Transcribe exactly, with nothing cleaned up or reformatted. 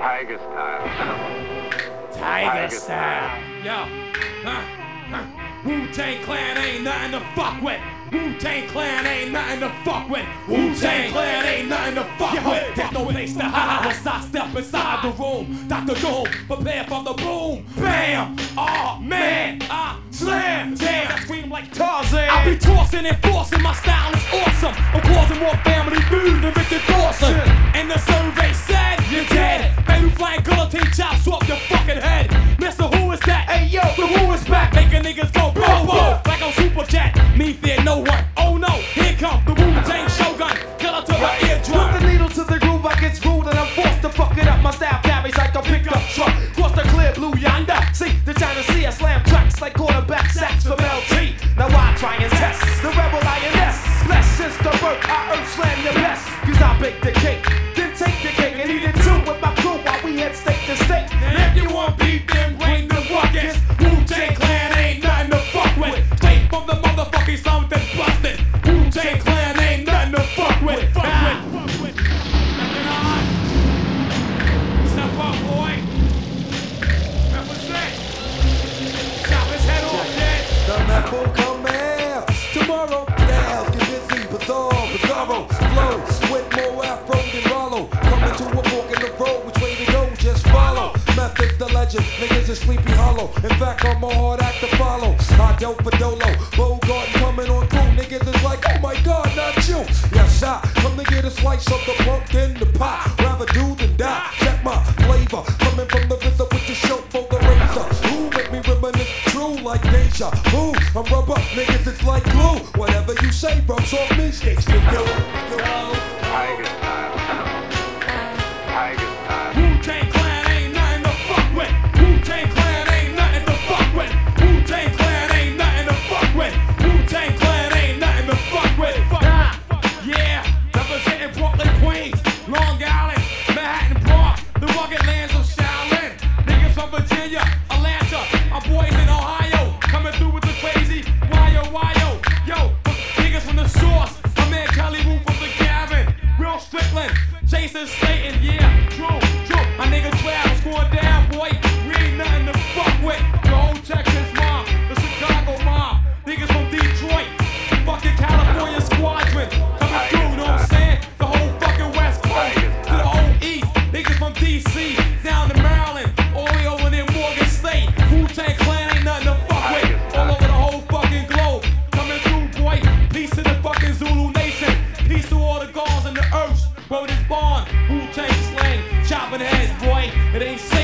Tiger style. Tiger, Tiger style. style. Yo, huh, huh. Wu-Tang Clan ain't nothing to fuck with. Wu-Tang Clan ain't nothing to fuck with. Wu-Tang Clan ain't nothing to fuck yeah, with. There's no place to hide once I step inside the room. Doctor Doom, prepare for the boom. Bam! Oh man, I slam. Damn, I scream like Tarzan. I be tossing and forcing, my style is awesome. I'm causing more family feud than Richard Dawson. And the survey said you're dead. Baby flying guillotine chops off your fucking head. Mister Who is that? Hey yo, the Who is back. Making niggas go boom boom like on Super Jet. Me fear no one. Oh no, here come the Wu-Tang Shogun. Killer to my eardrum. Put the needle to the groove, I get rude and I'm forced to fuck it up. My style carries like a pickup truck. Cross the clear blue yonder. See the China Sea, I slam tracks like quarterback sacks from L T. Now I try and test the rebel lioness. Less since the birth, I earth slam the best. Cause I bake the cake, then take the cake and eat it too with my crew while we head state to state. And if you want beef, then bring the buckets. Wu-Tang Clan ain't nothing to fuck with. Straight from the motherfucking slum that's busted. Wu-Tang Clan ain't nothing to fuck with. Fuck ah. with, fuck with. Nothing on. Step up, boy. Represent. Chop his head off, kid. The map will come out tomorrow. Styles get busy, bizarre, bizarro. Flow with more afro than Rollo. Coming to a fork in the road, which way to go? Just follow. Method's the legend, niggas is Sleepy Hollow. In fact, I'm a hard act to follow. I dope for Dolo, Bogart coming on through. Niggas is like, oh my God, not you. Yes, I come to get a slice of the pumpkin, the pie. Rather do than die. Check my flavor, coming from the RZA with the show for the razor. Who make me reminisce true like deja vu? I'm rubber, niggas it's like glue. Whatever you say rubs off me, sticks to you. Tiger style. Tiger style. Wu-Tang Clan ain't nothing to fuck with. Wu-Tang Clan ain't nothing to fuck with. Wu-Tang Clan ain't nothing to fuck with. Wu-Tang Clan ain't nothing to fuck with. Ah, yeah, representing Brooklyn, Queens, Long Island, Manhattan, Bronx, the rugged lands of Shaolin. Niggas from Virginia, Atlanta, our boys in Ohio, coming through with the crazy wyo wyo. Yo, niggas from the source, my man Kelly Wu from the Gavin, Real Strickland, Jason Slayton, yeah, true, true. My nigga twelve scoring down, boy. We ain't nothing to fuck with. The whole Texas mob, the Chicago mob, niggas from Detroit, fucking California squadron, coming through, know what I'm saying? The whole fucking West Coast, to the whole East, niggas from D C, down to Maryland, all the way over there Morgan State. Wu-Tang Clan ain't nothing to fuck with, all over the whole fucking globe, coming through, boy. Peace to the fucking Zulu Nation, peace to all the gods and the earth. Word is born, Wu-Tang slang, chopping heads, boy. It ain't